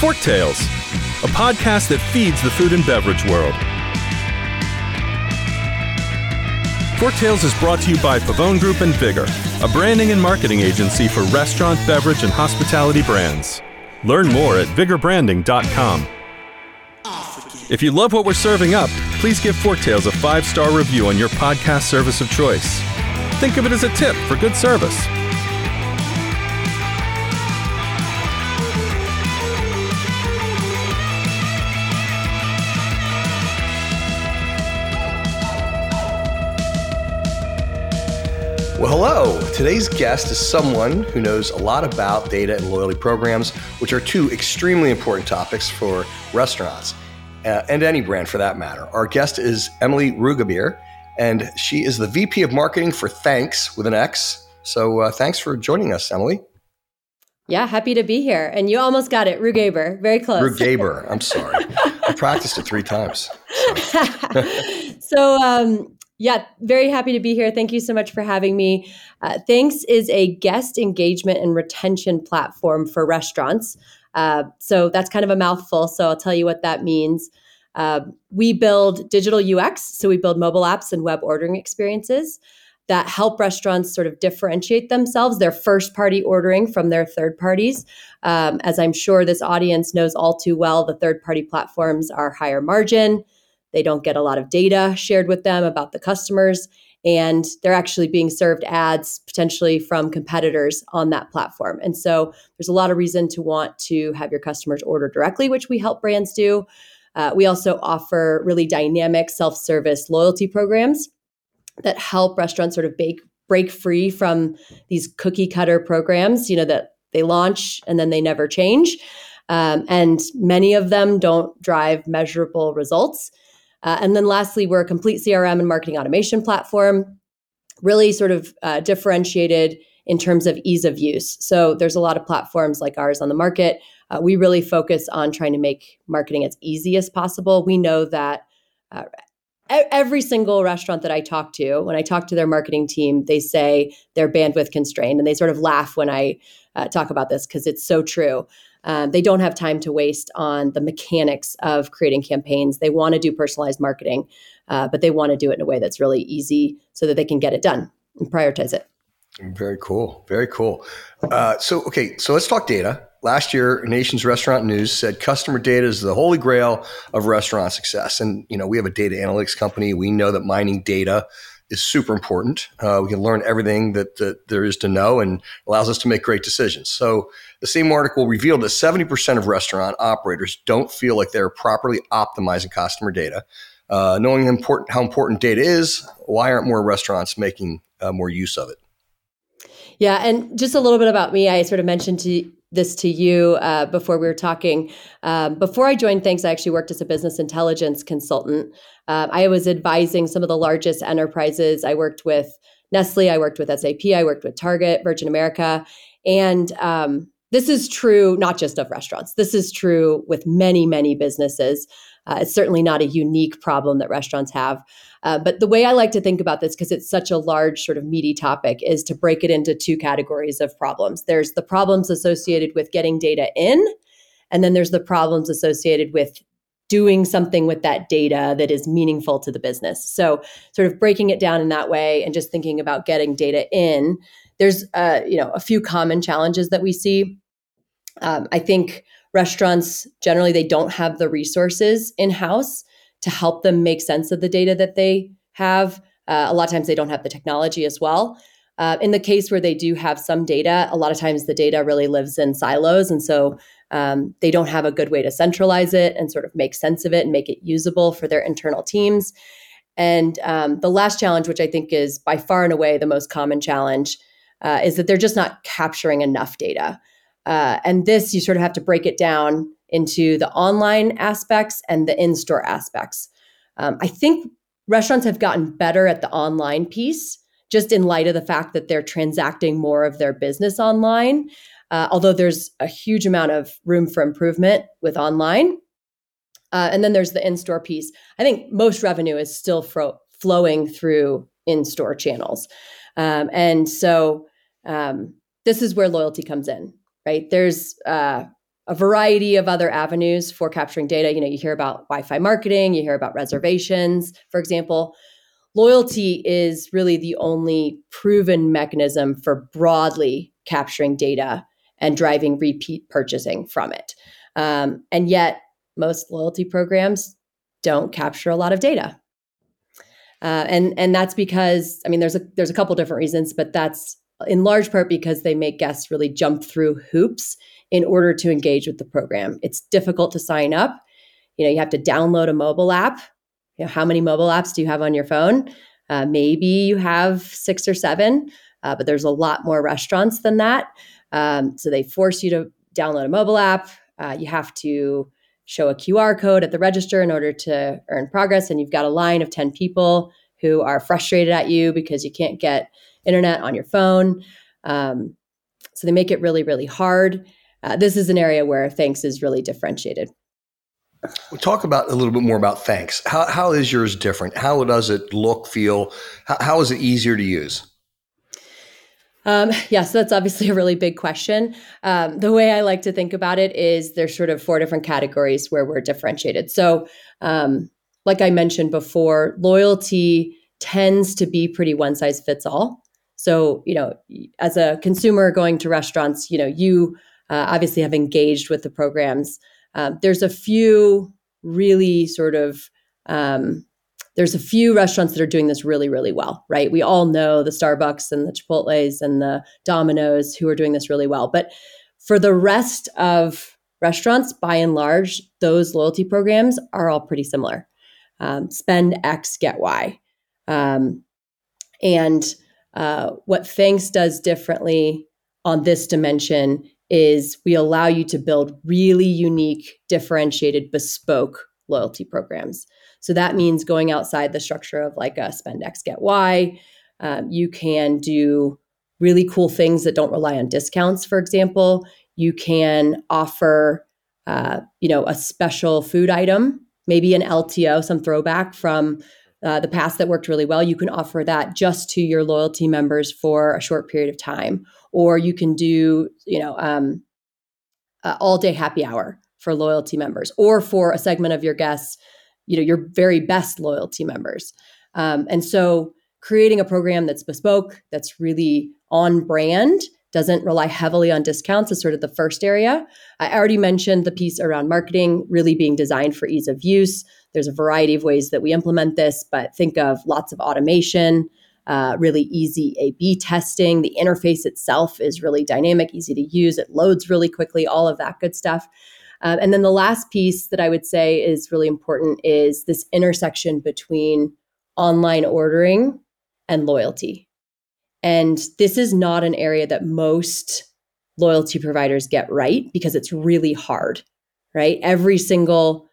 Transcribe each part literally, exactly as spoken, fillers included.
Fork Tales, a podcast that feeds the food and beverage world. Fork Tales is brought to you by Pavone Group and Vigor, a branding and marketing agency for restaurant, beverage, and hospitality brands. Learn more at vigor branding dot com. If you love what we're serving up, please give Fork Tales a five-star review on your podcast service of choice. Think of it as a tip for good service. Well, hello. Today's guest is someone who knows a lot about data and loyalty programs, which are two extremely important topics for restaurants uh, and any brand for that matter. Our guest is Emily Rugabeer, and she is the V P of Marketing for Thanks with an X. So uh, thanks for joining us, Emily. Yeah, happy to be here. And you almost got it, Rugaber. Very close. Rugaber. I'm sorry. I practiced it three times. So, so um, yeah, very happy to be here. Thank you so much for having me. Uh, Thanks is a guest engagement and retention platform for restaurants. Uh, so that's kind of a mouthful. So I'll tell you what that means. Uh, we build digital U X. So we build mobile apps and web ordering experiences that help restaurants sort of differentiate themselves, their first party ordering from their third parties. Um, as I'm sure this audience knows all too well, the third party platforms are higher margin. They don't get a lot of data shared with them about the customers, and they're actually being served ads potentially from competitors on that platform. And so there's a lot of reason to want to have your customers order directly, which we help brands do. Uh, we also offer really dynamic self-service loyalty programs that help restaurants sort of bake, break free from these cookie cutter programs, you know, that they launch and then they never change. Um, and many of them don't drive measurable results. Uh, and then lastly, we're a complete C R M and marketing automation platform, really sort of uh, differentiated in terms of ease of use. So there's a lot of platforms like ours on the market. Uh, we really focus on trying to make marketing as easy as possible. We know that uh, every single restaurant that I talk to, when I talk to their marketing team, they say they're bandwidth constrained, and they sort of laugh when I uh, talk about this because it's so true. Um, they don't have time to waste on the mechanics of creating campaigns. They want to do personalized marketing, uh, but they want to do it in a way that's really easy so that they can get it done and prioritize it. Very cool. Very cool. Uh, so, okay, so let's talk data. Last year, Nation's Restaurant News said customer data is the holy grail of restaurant success. And, you know, we have a data analytics company. We know that mining data is super important. Uh, we can learn everything that, that there is to know and allows us to make great decisions. So the same article revealed that seventy percent of restaurant operators don't feel like they're properly optimizing customer data. Uh, knowing important, how important data is, why aren't more restaurants making uh, more use of it? Yeah, and just a little bit about me. I sort of mentioned to this to you uh, before we were talking. Um, before I joined Thanks, I actually worked as a business intelligence consultant. Uh, I was advising some of the largest enterprises. I worked with Nestle, I worked with S A P, I worked with Target, Virgin America. And um, this is true not just of restaurants. This is true with many, many businesses. Uh, it's certainly not a unique problem that restaurants have. Uh, but the way I like to think about this, because it's such a large sort of meaty topic, is to break it into two categories of problems. There's the problems associated with getting data in, and then there's the problems associated with doing something with that data that is meaningful to the business. So sort of breaking it down in that way and just thinking about getting data in, there's uh, you know, a few common challenges that we see. Um, I think restaurants, generally, they don't have the resources in-house to help them make sense of the data that they have. Uh, a lot of times they don't have the technology as well. Uh, in the case where they do have some data, a lot of times the data really lives in silos. And so um, they don't have a good way to centralize it and sort of make sense of it and make it usable for their internal teams. And um, the last challenge, which I think is by far and away the most common challenge, uh, is that they're just not capturing enough data. Uh, and this, you sort of have to break it down into the online aspects and the in-store aspects. Um, I think restaurants have gotten better at the online piece, just in light of the fact that they're transacting more of their business online, uh, although there's a huge amount of room for improvement with online. Uh, and then there's the in-store piece. I think most revenue is still fro- flowing through in-store channels. Um, and so um, this is where loyalty comes in, right? There's uh, a variety of other avenues for capturing data. You know, you hear about Wi-Fi marketing, you hear about reservations, for example. Loyalty is really the only proven mechanism for broadly capturing data and driving repeat purchasing from it. Um, and yet, most loyalty programs don't capture a lot of data. Uh, and and that's because, I mean, there's a there's a couple different reasons, but that's in large part because they make guests really jump through hoops in order to engage with the program. It's difficult to sign up. You know, you have to download a mobile app. You know, how many mobile apps do you have on your phone? Uh, maybe you have six or seven, uh, but there's a lot more restaurants than that. Um, so they force you to download a mobile app. Uh, you have to show a Q R code at the register in order to earn progress. And you've got a line of ten people who are frustrated at you because you can't get internet on your phone. Um, so they make it really, really hard. Uh, this is an area where Thanks is really differentiated. We'll talk about a little bit more about Thanks. How how is yours different? How does it look, feel? How, how is it easier to use? Um, yeah, so that's obviously a really big question. Um, the way I like to think about it is there's sort of four different categories where we're differentiated. So um, like I mentioned before, loyalty tends to be pretty one size fits all. So, you know, as a consumer going to restaurants, you know, you uh, obviously have engaged with the programs. Um, there's a few really sort of, um, there's a few restaurants that are doing this really, really well, right? We all know the Starbucks and the Chipotles and the Domino's who are doing this really well. But for the rest of restaurants, by and large, those loyalty programs are all pretty similar. Um, spend X, get Y. Um, and uh, what Thanks does differently on this dimension is we allow you to build really unique, differentiated, bespoke loyalty programs. So that means going outside the structure of like a spend X, get Y. Um, you can do really cool things that don't rely on discounts, for example. You can offer, uh, you know, a special food item, maybe an L T O, some throwback from uh, the past that worked really well. You can offer that just to your loyalty members for a short period of time. Or you can do, you know, um, uh, all day happy hour for loyalty members, or for a segment of your guests, you know, your very best loyalty members. Um, and so creating a program that's bespoke, that's really on brand, doesn't rely heavily on discounts is sort of the first area. I already mentioned the piece around marketing really being designed for ease of use. There's a variety of ways that we implement this, but think of lots of automation, uh, really easy A B testing. The interface itself is really dynamic, easy to use. It loads really quickly, all of that good stuff. Um, and then the last piece that I would say is really important is this intersection between online ordering and loyalty. And this is not an area that most loyalty providers get right because it's really hard, right? Every single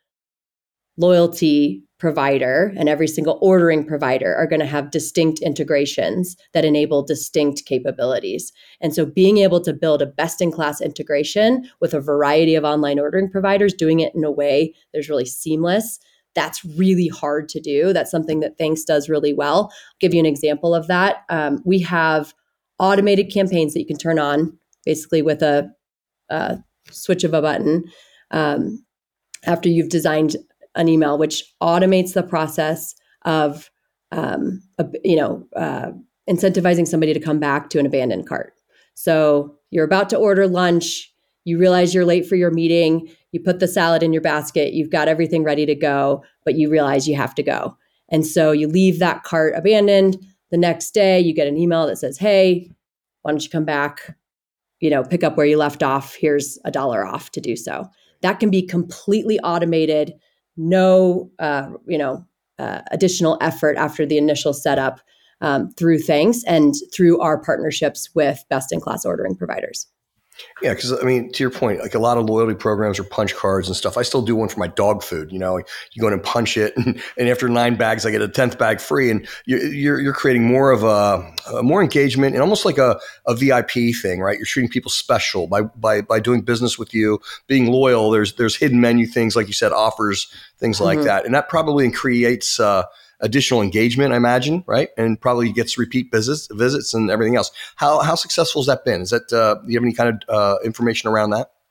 loyalty provider and every single ordering provider are going to have distinct integrations that enable distinct capabilities. And so being able to build a best-in-class integration with a variety of online ordering providers, doing it in a way that's really seamless, that's really hard to do. That's something that Thanks does really well. I'll give you an example of that. Um, we have automated campaigns that you can turn on basically with a, a switch of a button um, after you've designed an email, which automates the process of, um, a, you know, uh, incentivizing somebody to come back to an abandoned cart. So you're about to order lunch, you realize you're late for your meeting, you put the salad in your basket, you've got everything ready to go, but you realize you have to go. And so you leave that cart abandoned. The next day you get an email that says, hey, why don't you come back, you know, pick up where you left off. Here's a dollar off to do so. That can be completely automated. No, uh, you know, uh, additional effort after the initial setup um, through Thanks and through our partnerships with best-in-class ordering providers. Yeah, because I mean, to your point, like a lot of loyalty programs or punch cards and stuff. I still do one for my dog food. You know, you go in and punch it, and, and after nine bags, I get a tenth bag free. And you're you're, you're creating more of a, a more engagement and almost like a, a V I P thing, right? You're treating people special by by by doing business with you, being loyal. There's there's hidden menu things, like you said, offers, things like mm-hmm. that, and that probably creates Uh, additional engagement, I imagine, right? And probably gets repeat visits, visits and everything else. How how successful has that been? Is that uh, do you have any kind of uh, information around that?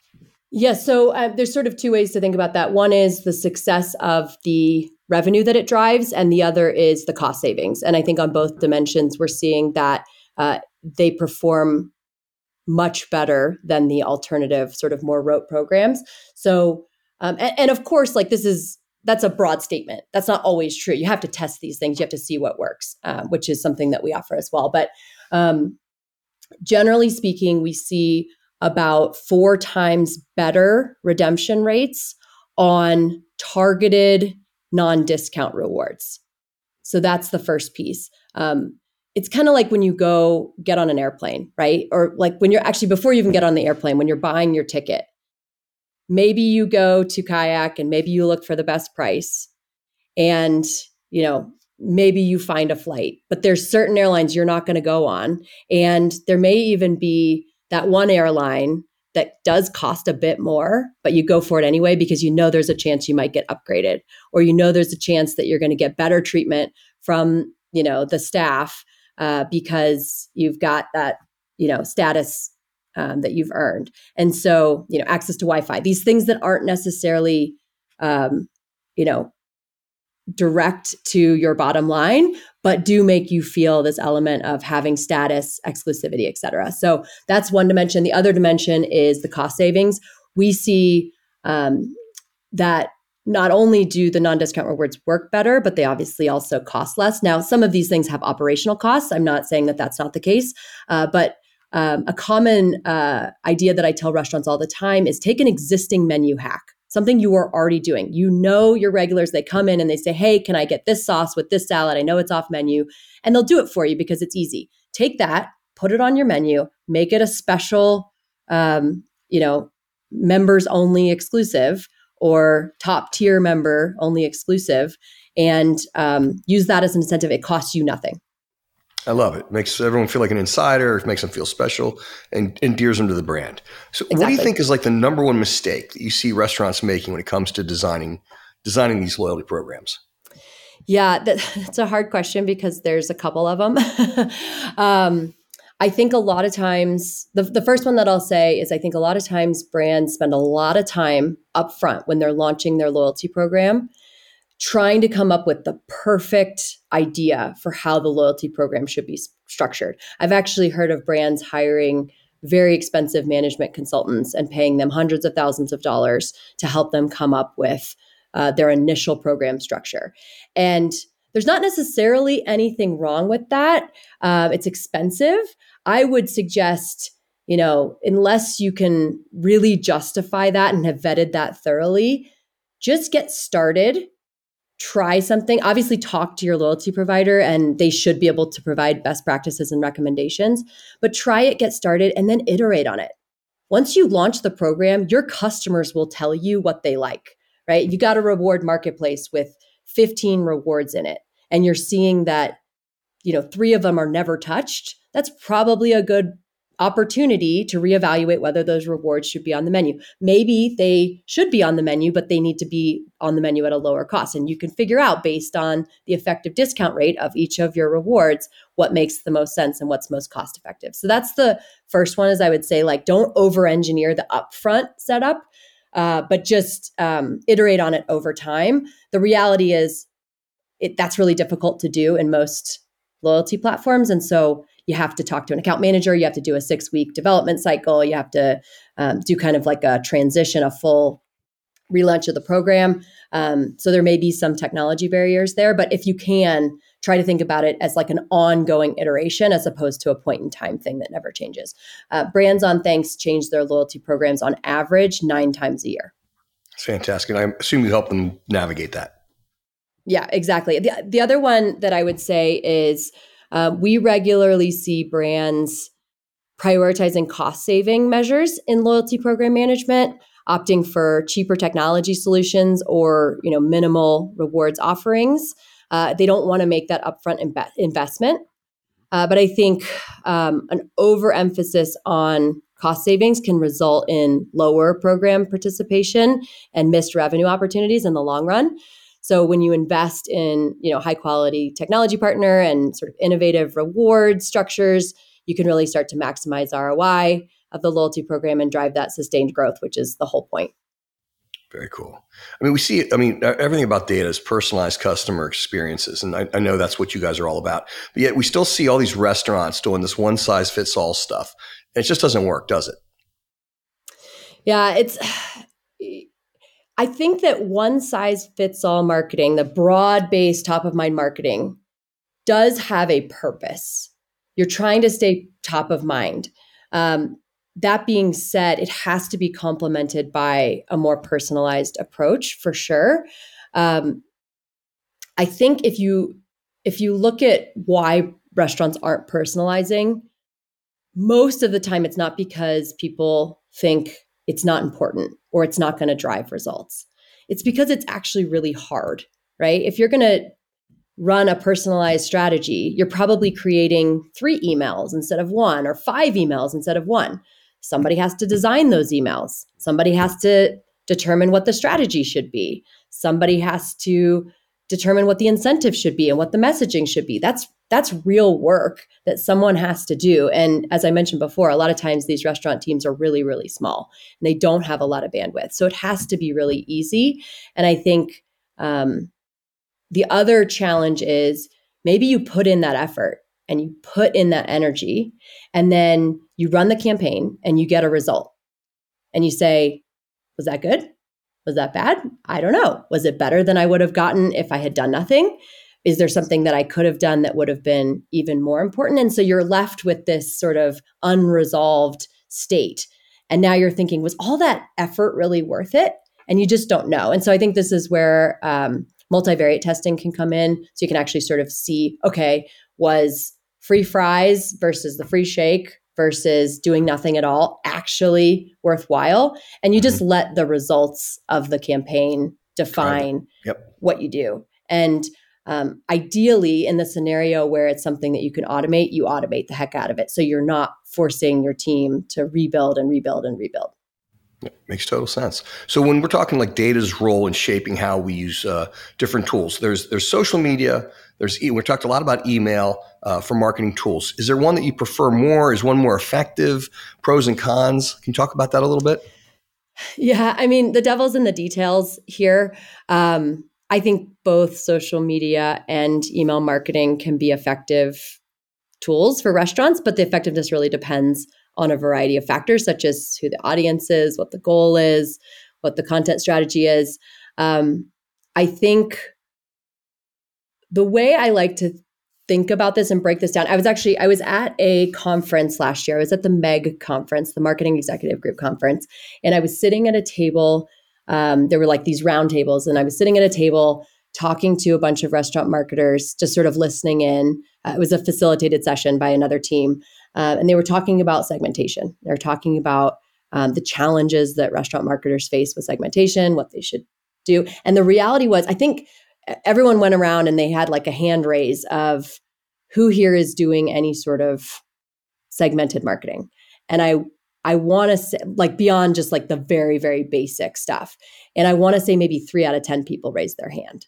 Yeah, so uh, there's sort of two ways to think about that. One is the success of the revenue that it drives, and the other is the cost savings. And I think on both dimensions, we're seeing that uh, they perform much better than the alternative, sort of more rote programs. So, um, and, and of course, like this is that's a broad statement. That's not always true. You have to test these things. You have to see what works, uh, which is something that we offer as well. But um, generally speaking, we see about four times better redemption rates on targeted non-discount rewards. So that's the first piece. Um, it's kind of like when you go get on an airplane, right? Or like when you're actually, before you even get on the airplane, when you're buying your ticket, maybe you go to Kayak and maybe you look for the best price and, you know, maybe you find a flight, but there's certain airlines you're not going to go on. And there may even be that one airline that does cost a bit more, but you go for it anyway because you know there's a chance you might get upgraded, or you know there's a chance that you're going to get better treatment from, you know, the staff uh, because you've got that, you know, status um, that you've earned. And so, you know, access to Wi-Fi, these things that aren't necessarily, um, you know, direct to your bottom line, but do make you feel this element of having status, exclusivity, et cetera. So that's one dimension. The other dimension is the cost savings. We see um, that not only do the non-discount rewards work better, but they obviously also cost less. Now, some of these things have operational costs. I'm not saying that that's not the case, uh, but um, a common uh, idea that I tell restaurants all the time is take an existing menu hack. Something you are already doing. You know your regulars, they come in and they say, hey, can I get this sauce with this salad? I know it's off menu. And they'll do it for you because it's easy. Take that, put it on your menu, make it a special, um, you know, members only exclusive or top tier member only exclusive, and um, use that as an incentive. It costs you nothing. I love it. Makes everyone feel like an insider. It makes them feel special and endears them to the brand. So exactly. What do you think is like the number one mistake that you see restaurants making when it comes to designing designing these loyalty programs? Yeah, that, that's a hard question because there's a couple of them. um, I think a lot of times, the, the first one that I'll say is I think a lot of times brands spend a lot of time upfront when they're launching their loyalty program trying to come up with the perfect idea for how the loyalty program should be structured. I've actually heard of brands hiring very expensive management consultants and paying them hundreds of thousands of dollars to help them come up with uh, their initial program structure. And there's not necessarily anything wrong with that. Uh, it's expensive. I would suggest, you know, unless you can really justify that and have vetted that thoroughly, just get started. Try something. Obviously, talk to your loyalty provider and they should be able to provide best practices and recommendations, but try it, get started, and then iterate on it. Once you launch the program, your customers will tell you what they like, right? You got a reward marketplace with fifteen rewards in it, and you're seeing that, you know, three of them are never touched. That's probably a good opportunity to reevaluate whether those rewards should be on the menu. Maybe they should be on the menu, but they need to be on the menu at a lower cost. And you can figure out based on the effective discount rate of each of your rewards, what makes the most sense and what's most cost effective. So that's the first one, is I would say, like, don't over engineer the upfront setup, uh, but just um, iterate on it over time. The reality is it, that's really difficult to do in most loyalty platforms. And so you have to talk to an account manager. You have to do a six week development cycle. You have to um, do kind of like a transition, a full relaunch of the program. Um, so there may be some technology barriers there, but if you can, try to think about it as like an ongoing iteration as opposed to a point in time thing that never changes. Uh, brands on Thanks change their loyalty programs on average nine times a year. It's fantastic. And I assume you help them navigate that. Yeah, exactly. The, the other one that I would say is uh, we regularly see brands prioritizing cost saving measures in loyalty program management, opting for cheaper technology solutions or, you know, minimal rewards offerings. Uh, they don't want to make that upfront imbe- investment. Uh, but I think um, an overemphasis on cost savings can result in lower program participation and missed revenue opportunities in the long run. So when you invest in, you know, high quality technology partner and sort of innovative reward structures, you can really start to maximize R O I. of the loyalty program and drive that sustained growth, which is the whole point. Very cool. I mean, we see, I mean, everything about data is personalized customer experiences. And I, I know that's what you guys are all about. But yet we still see all these restaurants doing this one size fits all stuff. And it just doesn't work, does it? Yeah, it's, I think that one size fits all marketing, the broad based top of mind marketing, does have a purpose. You're trying to stay top of mind. Um, That being said, it has to be complemented by a more personalized approach for sure. Um, I think if you if you look at why restaurants aren't personalizing, most of the time it's not because people think it's not important or it's not going to drive results. It's because it's actually really hard, right? If you're going to run a personalized strategy, you're probably creating three emails instead of one, or five emails instead of one. Somebody has to design those emails. Somebody has to determine what the strategy should be. Somebody has to determine what the incentive should be and what the messaging should be. That's that's real work that someone has to do. And as I mentioned before, a lot of times these restaurant teams are really, really small and they don't have a lot of bandwidth. So it has to be really easy. And I think um, the other challenge is maybe you put in that effort and you put in that energy, and then you run the campaign and you get a result. And you say, was that good? Was that bad? I don't know. Was it better than I would have gotten if I had done nothing? Is there something that I could have done that would have been even more important? And so you're left with this sort of unresolved state. And now you're thinking, was all that effort really worth it? And you just don't know. And so I think this is where um, multivariate testing can come in. So you can actually sort of see, okay, was free fries versus the free shake versus doing nothing at all actually worthwhile? And you just mm-hmm. let the results of the campaign define yep. what you do. And um, ideally, in the scenario where it's something that you can automate, you automate the heck out of it. So you're not forcing your team to rebuild and rebuild and rebuild. Yeah, makes total sense. So when we're talking like data's role in shaping how we use uh, different tools, there's there's social media, there's e- we talked a lot about email uh, for marketing tools. Is there one that you prefer more? Is one more effective? Pros and cons? Can you talk about that a little bit? Yeah, I mean, the devil's in the details here. Um, I think both social media and email marketing can be effective tools for restaurants, but the effectiveness really depends on a variety of factors, such as who the audience is, what the goal is, what the content strategy is. Um, I think the way I like to think about this and break this down, I was actually, I was at a conference last year. I was at the M E G conference, the Marketing Executive Group conference, and I was sitting at a table. Um, there were like these round tables, and I was sitting at a table talking to a bunch of restaurant marketers, just sort of listening in. Uh, it was a facilitated session by another team. Uh, and they were talking about segmentation. They were talking about um, the challenges that restaurant marketers face with segmentation, what they should do. And the reality was, I think everyone went around and they had like a hand raise of who here is doing any sort of segmented marketing. And I I want to say, like beyond just like the very, very basic stuff. And I want to say maybe three out of ten people raised their hand.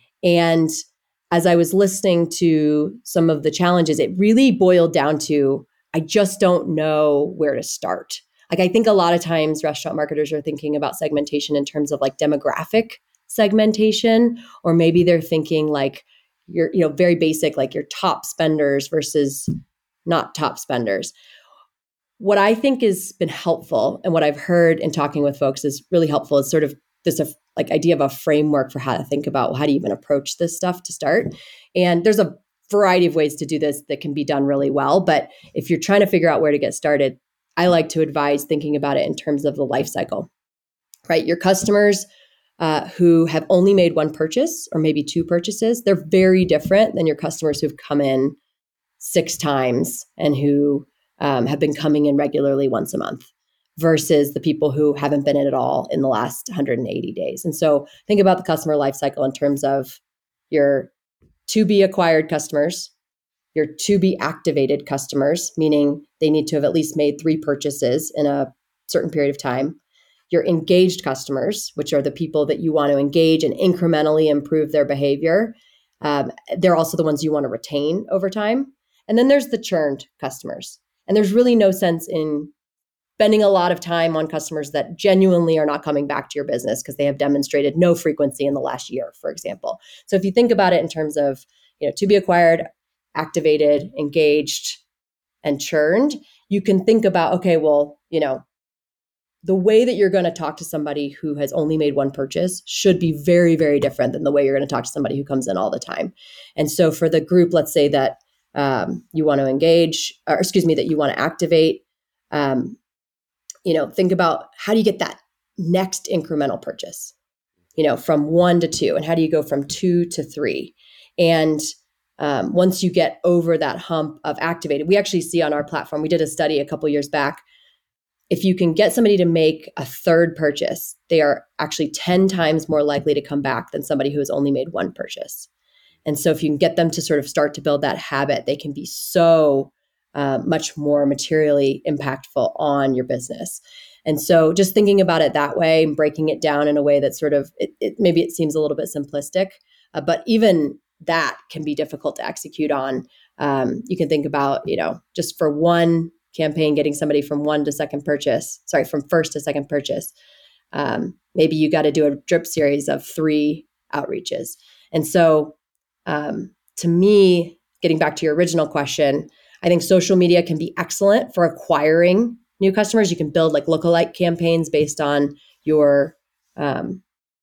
And as I was listening to some of the challenges, it really boiled down to, I just don't know where to start. Like, I think a lot of times restaurant marketers are thinking about segmentation in terms of like demographic segmentation, or maybe they're thinking like your, you know, very basic, like your top spenders versus not top spenders. What I think has been helpful and what I've heard in talking with folks is really helpful is sort of this uh, like idea of a framework for how to think about, well, how do you even approach this stuff to start? And there's a variety of ways to do this that can be done really well. But if you're trying to figure out where to get started, I like to advise thinking about it in terms of the life cycle, right? Your customers uh, who have only made one purchase or maybe two purchases, they're very different than your customers who've come in six times and who um, have been coming in regularly once a month versus the people who haven't been in at all in the last one hundred eighty days. And so think about the customer life cycle in terms of your to be acquired customers, your to be activated customers, meaning they need to have at least made three purchases in a certain period of time, your engaged customers, which are the people that you want to engage and incrementally improve their behavior. Um, they're also the ones you want to retain over time. And then there's the churned customers. And there's really no sense in spending a lot of time on customers that genuinely are not coming back to your business because they have demonstrated no frequency in the last year, for example. So if you think about it in terms of, you know, to be acquired, activated, engaged, and churned, you can think about, okay, well, you know, the way that you're going to talk to somebody who has only made one purchase should be very, very different than the way you're going to talk to somebody who comes in all the time. And so for the group, let's say that um, you want to engage, or excuse me, that you want to activate, um, you know, think about how do you get that next incremental purchase, you know, from one to two, and how do you go from two to three? And um, once you get over that hump of activated, we actually see on our platform, we did a study a couple years back. If you can get somebody to make a third purchase, they are actually ten times more likely to come back than somebody who has only made one purchase. And so if you can get them to sort of start to build that habit, they can be so uh, much more materially impactful on your business. And so just thinking about it that way and breaking it down in a way that sort of, it, it, maybe it seems a little bit simplistic, uh, but even that can be difficult to execute on. Um, you can think about, you know, just for one campaign, getting somebody from one to second purchase, sorry, from first to second purchase. Um, maybe you got to do a drip series of three outreaches. And so um, to me, getting back to your original question, I think social media can be excellent for acquiring new customers. You can build like lookalike campaigns based on your um,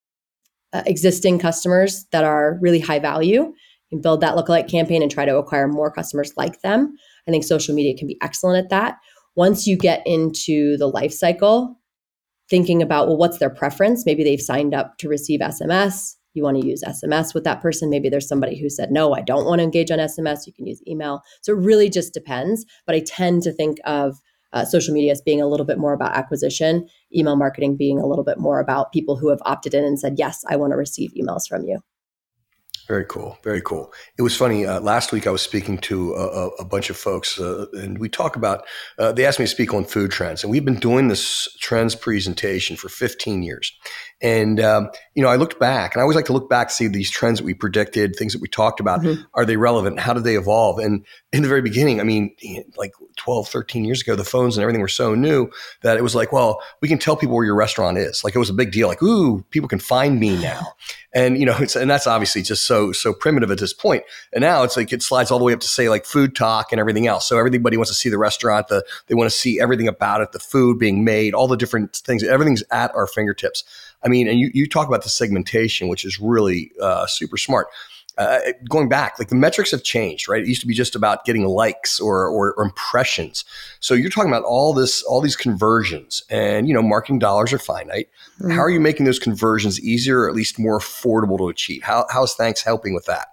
uh, existing customers that are really high value. You can build that lookalike campaign and try to acquire more customers like them. I think social media can be excellent at that. Once you get into the life cycle, thinking about, well, what's their preference? Maybe they've signed up to receive S M S. You want to use S M S with that person. Maybe there's somebody who said, no, I don't want to engage on S M S. You can use email. So it really just depends. But I tend to think of uh, social media as being a little bit more about acquisition, email marketing being a little bit more about people who have opted in and said, yes, I want to receive emails from you. Very cool. Very cool. It was funny. Uh, last week, I was speaking to a, a bunch of folks, uh, and we talk about, uh, they asked me to speak on food trends. And we've been doing this trends presentation for fifteen years. And, um, you know, I looked back, and I always like to look back, see these trends that we predicted, things that we talked about. Mm-hmm. Are they relevant? How did they evolve? And in the very beginning, I mean, like twelve, thirteen years ago, the phones and everything were so new that it was like, well, we can tell people where your restaurant is. Like it was a big deal. Like, ooh, people can find me now. And, you know, it's, and that's obviously just so, so primitive at this point. And now it's like, it slides all the way up to say like food talk and everything else. So everybody wants to see the restaurant, the, they want to see everything about it, the food being made, all the different things, everything's at our fingertips. I mean, and you, you talk about the segmentation, which is really uh, super smart. Uh, going back, like the metrics have changed, right? It used to be just about getting likes or, or, or impressions. So you're talking about all this, all these conversions, and you know, marketing dollars are finite. Mm-hmm. How are you making those conversions easier, or at least more affordable to achieve? How how's Thanks helping with that?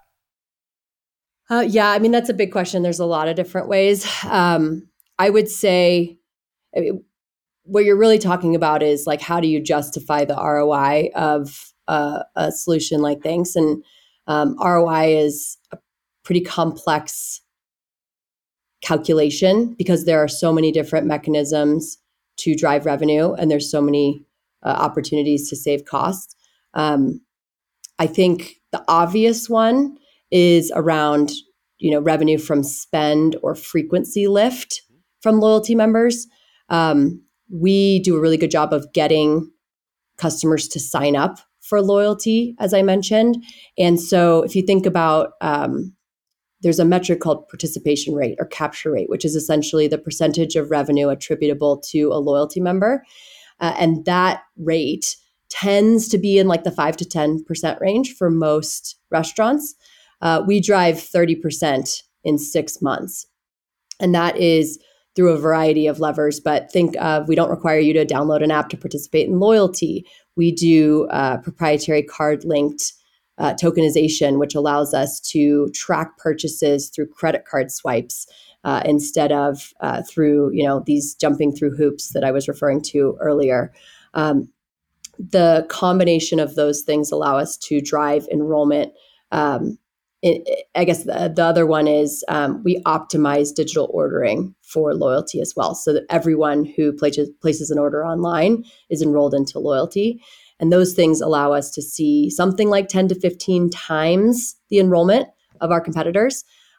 Uh, yeah, I mean that's a big question. There's a lot of different ways. Um, I would say I mean, what you're really talking about is like how do you justify the R O I of uh, a solution like Thanks? And Um, R O I is a pretty complex calculation because there are so many different mechanisms to drive revenue, and there's so many uh, opportunities to save costs. Um, I think the obvious one is around, you know, revenue from spend or frequency lift from loyalty members. Um, we do a really good job of getting customers to sign up for loyalty, as I mentioned. And so if you think about, um, there's a metric called participation rate or capture rate, which is essentially the percentage of revenue attributable to a loyalty member. Uh, and that rate tends to be in like the five to ten percent range for most restaurants. Uh, we drive thirty percent in six months. And that is through a variety of levers, but think of, we don't require you to download an app to participate in loyalty. We do uh, proprietary card-linked uh, tokenization, which allows us to track purchases through credit card swipes uh, instead of uh, through, you know, these jumping through hoops that I was referring to earlier. Um, the combination of those things allow us to drive enrollment. Um, it, I guess the, the other one is um, we optimize digital ordering for loyalty as well, so that everyone who places, places an order online is enrolled into loyalty. And those things allow us to see something like ten to fifteen times the enrollment of our competitors.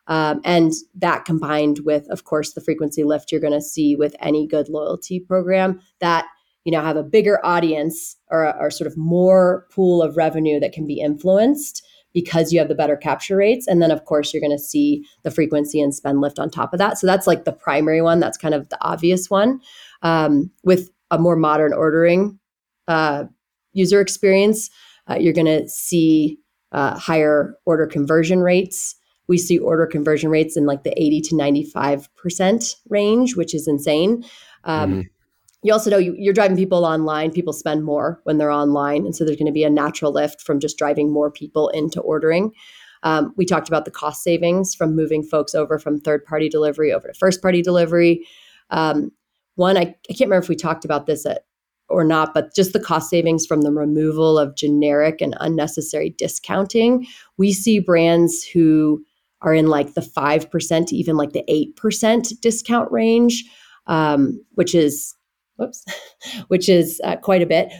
Um, and that combined with, of course, the frequency lift you're going to see with any good loyalty program, that you know have a bigger audience or, or sort of more pool of revenue that can be influenced because you have the better capture rates. And then, of course, you're going to see the frequency and spend lift on top of that. So that's like the primary one. That's kind of the obvious one. Um, with a more modern ordering uh, user experience, uh, you're going to see uh, higher order conversion rates. We see order conversion rates in like the eighty to ninety-five percent range, which is insane. Um, mm-hmm. You also know you, you're driving people online. People spend more when they're online. And so there's going to be a natural lift from just driving more people into ordering. Um, we talked about the cost savings from moving folks over from third-party delivery over to first-party delivery. Um, one, I, I can't remember if we talked about this at, or not, but just the cost savings from the removal of generic and unnecessary discounting. We see brands who are in like the five percent to even like the eight percent discount range, um, which is Whoops, which is uh, quite a bit.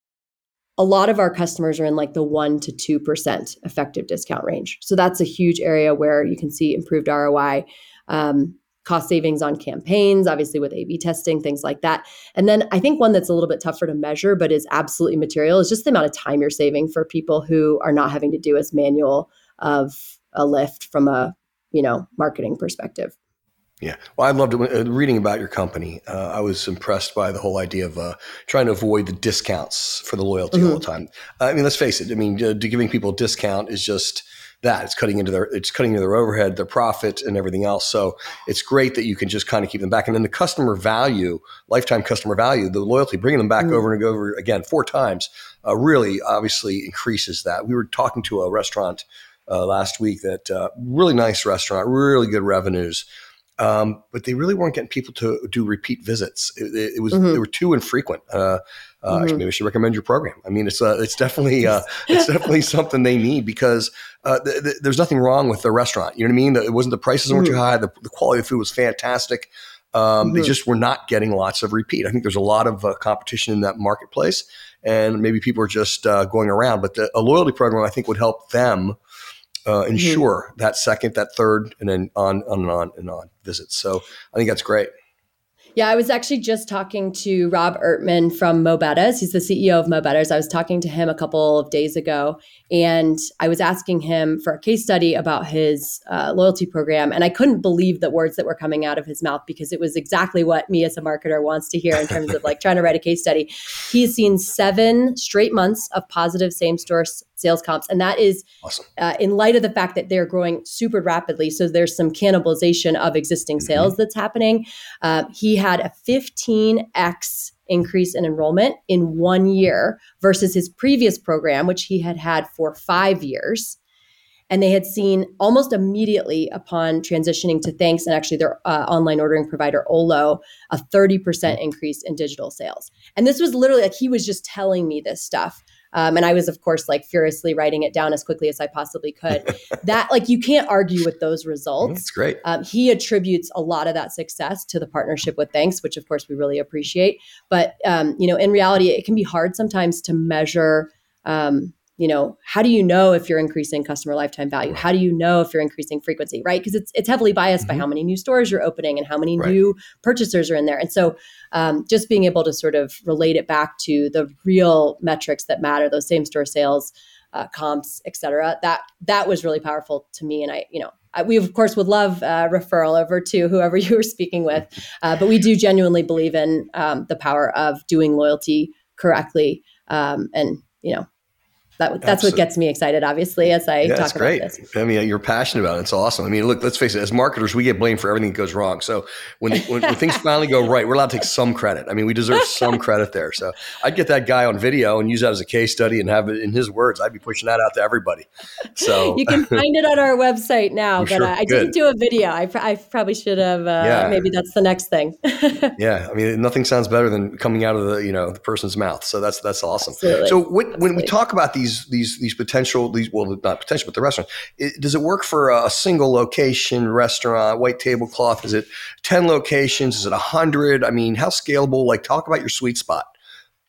A lot of our customers are in like the one to two percent effective discount range. So that's a huge area where you can see improved R O I, um, cost savings on campaigns, obviously with A B testing, things like that. And then I think one that's a little bit tougher to measure, but is absolutely material, is just the amount of time you're saving for people who are not having to do as manual of a lift from a, you know, marketing perspective. Yeah. Well, I loved it. Reading about your company, uh, I was impressed by the whole idea of uh, trying to avoid the discounts for the loyalty mm-hmm. all the time. Uh, I mean, let's face it. I mean, uh, giving people a discount is just that. It's cutting into their, it's cutting into their overhead, their profit, and everything else. So it's great that you can just kind of keep them back. And then the customer value, lifetime customer value, the loyalty, bringing them back mm-hmm. over and over again four times, uh, really obviously increases that. We were talking to a restaurant uh, last week that uh, really nice restaurant, really good revenues. Um, but they really weren't getting people to do repeat visits. It, it, it was mm-hmm. they were too infrequent. Uh, uh, mm-hmm. Actually, maybe I should recommend your program. I mean, it's uh, it's definitely uh, it's definitely something they need because uh, th- th- there's nothing wrong with the restaurant. You know what I mean? It wasn't the prices weren't mm-hmm. too high. The, the quality of food was fantastic. Um, mm-hmm. They just were not getting lots of repeat. I think there's a lot of uh, competition in that marketplace, and maybe people are just uh, going around. But the, a loyalty program, I think, would help them. Uh, ensure mm-hmm. that second, that third, and then on, on and on and on visits. So I think that's great. Yeah, I was actually just talking to Rob Ertman from Mo Betters. He's the C E O of Mo Betters. I was talking to him a couple of days ago, and I was asking him for a case study about his uh, loyalty program. And I couldn't believe the words that were coming out of his mouth because it was exactly what me as a marketer wants to hear in terms of like trying to write a case study. He's seen seven straight months of positive same-store sales comps. And that is awesome. uh, in light of the fact that they're growing super rapidly. So there's some cannibalization of existing mm-hmm. sales that's happening. Uh, he had a fifteen x increase in enrollment in one year versus his previous program, which he had had for five years. And they had seen almost immediately upon transitioning to Thanks and actually their uh, online ordering provider, Olo, a thirty percent increase in digital sales. And this was literally like he was just telling me this stuff. Um, and I was, of course, like furiously writing it down as quickly as I possibly could. That, like, you can't argue with those results. That's great. Um, he attributes a lot of that success to the partnership with Thanks, which, of course, we really appreciate. But, um, you know, in reality, it can be hard sometimes to measure, um, you know, how do you know if you're increasing customer lifetime value? How do you know if you're increasing frequency, right? Because it's it's heavily biased mm-hmm. by how many new stores you're opening and how many right. new purchasers are in there. And so um, just being able to sort of relate it back to the real metrics that matter, those same store sales, uh, comps, et cetera, that, that was really powerful to me. And I, you know, I, we of course would love uh, referral over to whoever you were speaking with, uh, but we do genuinely believe in um, the power of doing loyalty correctly. Um, and, you know, That, that's Absolutely. What gets me excited, obviously, as I yeah, talk about great. this. I mean, you're passionate about it. It's awesome. I mean, look, let's face it. As marketers, we get blamed for everything that goes wrong. So when, when, when things finally go right, we're allowed to take some credit. I mean, we deserve some credit there. So I'd get that guy on video and use that as a case study and have it in his words. I'd be pushing that out to everybody. So you can find it on our website now, I'm but sure. uh, I didn't do a video. I, pr- I probably should have. Uh, yeah. Maybe that's the next thing. Yeah. I mean, nothing sounds better than coming out of the, you know, the person's mouth. So that's, that's awesome. Absolutely. So when, Absolutely. when we talk about these, these, these potential, these, well, not potential, but the restaurant, it, does it work for a single location restaurant, white tablecloth? Is it ten locations? Is it a hundred? I mean, how scalable? Like, talk about your sweet spot.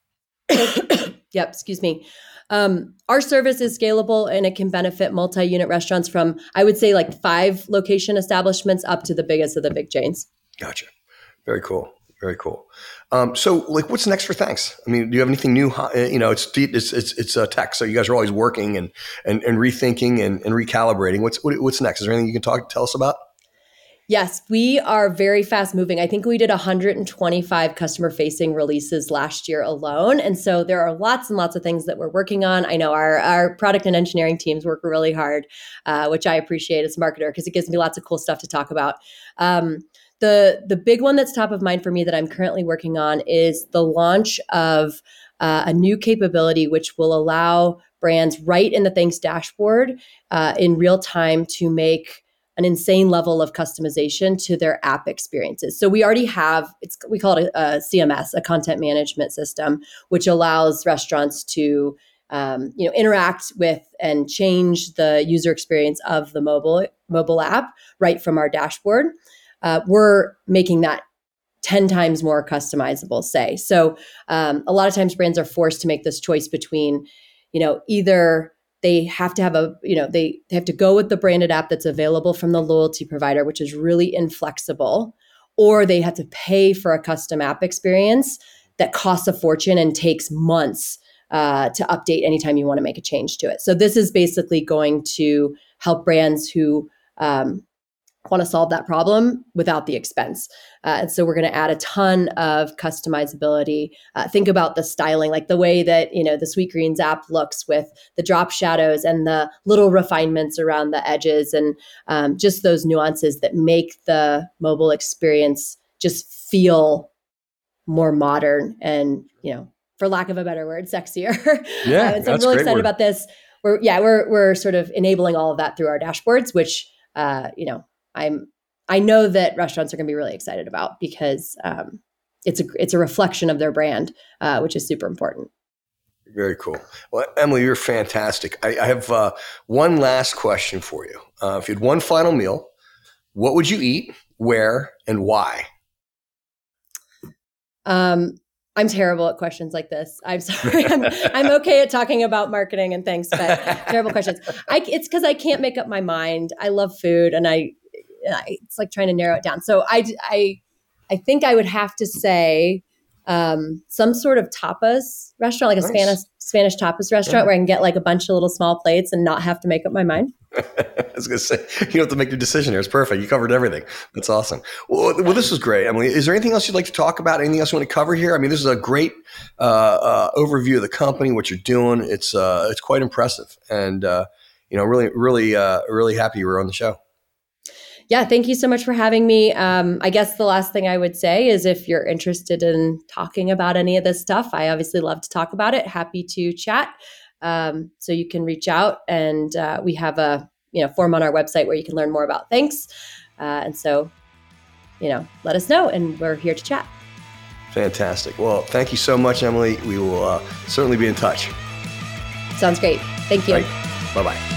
Yep, excuse me. Um, our service is scalable and it can benefit multi-unit restaurants from, I would say, like five location establishments up to the biggest of the big chains. Gotcha. Very cool. Very cool. Um, so, like, what's next for Thanks? I mean, do you have anything new? You know, it's it's it's it's uh, tech, so you guys are always working and and, and rethinking and, and recalibrating. What's what, what's next? Is there anything you can talk tell us about? Yes, we are very fast moving. I think we did one hundred twenty-five customer facing releases last year alone. And so there are lots and lots of things that we're working on. I know our, our product and engineering teams work really hard, uh, which I appreciate as a marketer because it gives me lots of cool stuff to talk about. Um, the, the big one that's top of mind for me that I'm currently working on is the launch of uh, a new capability which will allow brands right in the Thanks dashboard uh, in real time to make an insane level of customization to their app experiences. So we already have, it's we call it a, a C M S, a content management system, which allows restaurants to um, you know, interact with and change the user experience of the mobile mobile app right from our dashboard. Uh, we're making that ten times more customizable, say. So um, a lot of times brands are forced to make this choice between, you know, either they have to have a, you know, they, they have to go with the branded app that's available from the loyalty provider, which is really inflexible, or they have to pay for a custom app experience that costs a fortune and takes months uh, to update anytime you want to make a change to it. So this is basically going to help brands who um, want to solve that problem without the expense. Uh, and so we're going to add a ton of customizability. Uh, think about the styling, like the way that, you know, the Sweetgreens app looks with the drop shadows and the little refinements around the edges and um, just those nuances that make the mobile experience just feel more modern and, you know, for lack of a better word, sexier. Yeah, uh, and so I'm really excited word. about this. We're, yeah, we're, we're sort of enabling all of that through our dashboards, which, uh, you know, I'm, I know that restaurants are going to be really excited about because um, it's a it's a reflection of their brand, uh, which is super important. Very cool. Well, Emily, you're fantastic. I, I have uh, one last question for you. Uh, if you had one final meal, what would you eat, where, and why? Um, I'm terrible at questions like this. I'm sorry. I'm, I'm okay at talking about marketing and things, but terrible questions. I, it's because I can't make up my mind. I love food, and I. It's like trying to narrow it down. So I, I, I think I would have to say um, some sort of tapas restaurant, like a nice. Spanish Spanish tapas restaurant yeah. where I can get like a bunch of little small plates and not have to make up my mind. I was going to say, you don't have to make your decision here. It's perfect. You covered everything. That's awesome. Well, well, this was great, Emily. Is there anything else you'd like to talk about? Anything else you want to cover here? I mean, this is a great uh, uh, overview of the company, what you're doing. It's uh, it's quite impressive. And, uh, you know, really, really, uh, really happy you were on the show. Yeah, thank you so much for having me. Um, I guess the last thing I would say is if you're interested in talking about any of this stuff, I obviously love to talk about it. Happy to chat. Um, so you can reach out, and uh, we have a you know form on our website where you can learn more about Thanks. Uh, and so, you know, let us know, and we're here to chat. Fantastic. Well, thank you so much, Emily. We will uh, certainly be in touch. Sounds great. Thank you. Right. Bye-bye.